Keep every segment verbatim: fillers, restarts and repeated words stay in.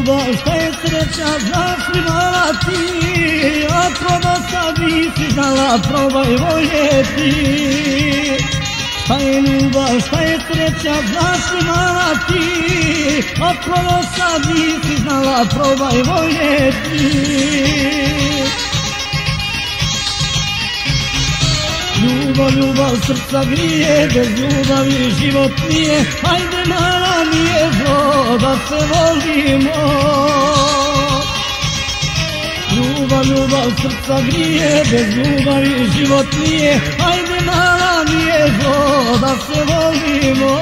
ljubav, šta je sreća, znaš li mala ti, ako do sad nisi znala, probaj voljeti. Šta je ljubav, šta je sreća, znaš li mala ti, ako do sad nisi znala, probaj voljeti. Ljubav, ljubav srca grije, bez ljubavi život nije, hajde mala nije zlo da se volimo. Ljubav, ljubav srca grije, bez ljubavi život nije, hajde mala nije zlo da se volimo.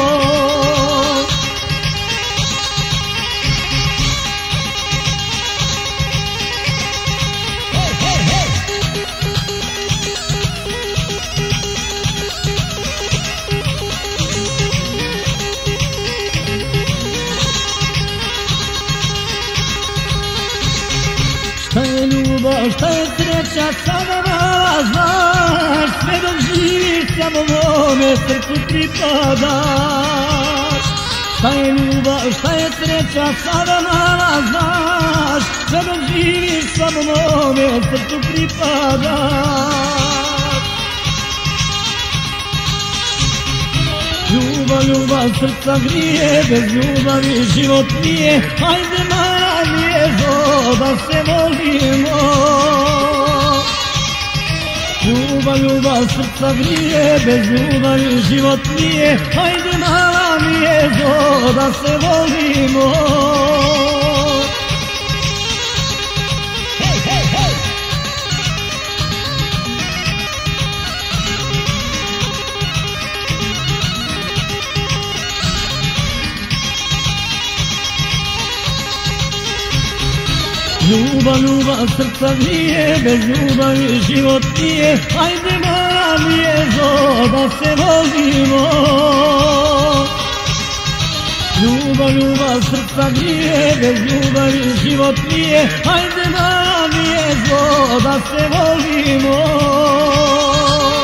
Šta je ljubav, šta je sreća, sada mala znaš, sve dok živiš samo mome srcu pripadaš. Šta je ljubav, šta je sreća, sada mala znaš, sve dok živiš samo mome srcu pripadaš. Ljubav, ljubav srca grije, bez ljubavi život nije, hajde mala nije zlo da se volimo. Ljubav, ljubav srca grije, bez ljubavi život nije, hajde mala nije zlo da se volimo. Ljubav, ljubav srca grije, bez ljubavi život nije, hajde mala nije zlo da se volimo. Ljubav, ljubav srca grije, bez ljubavi život nije, hajde mala nije zlo da se volimo.